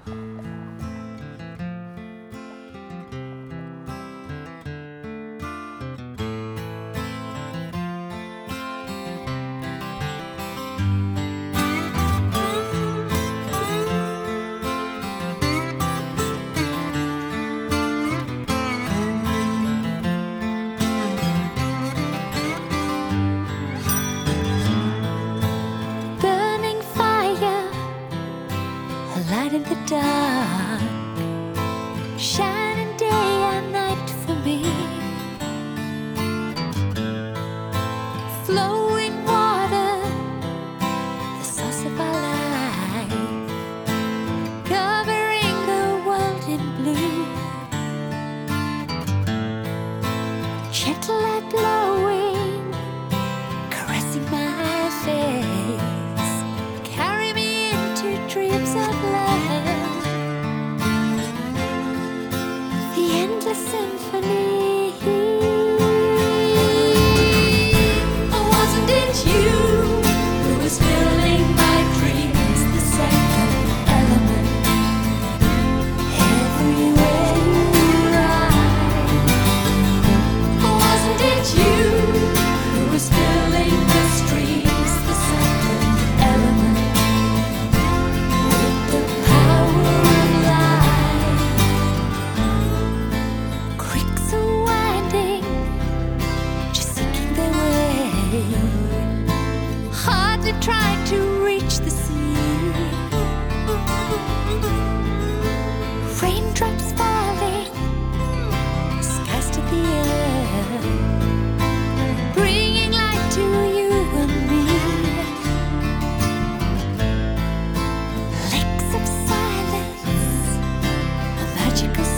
Light in the dark, shining day and night for me. Flowing water, the source of our life, covering the world in blue. Gentle light blowing, caressing my face, carry me into dreams of love. The endless symphony. Oh, wasn't it you who was filling my dreams? The second element, everywhere you ride. Oh, wasn't it you who was filling the streams? The second element, the power of light. Creeks are winding, just seeking their way, hardly trying to reach the sea. Raindrops falling, skies to the earth, bringing light to you and me. Lakes of silence, a magical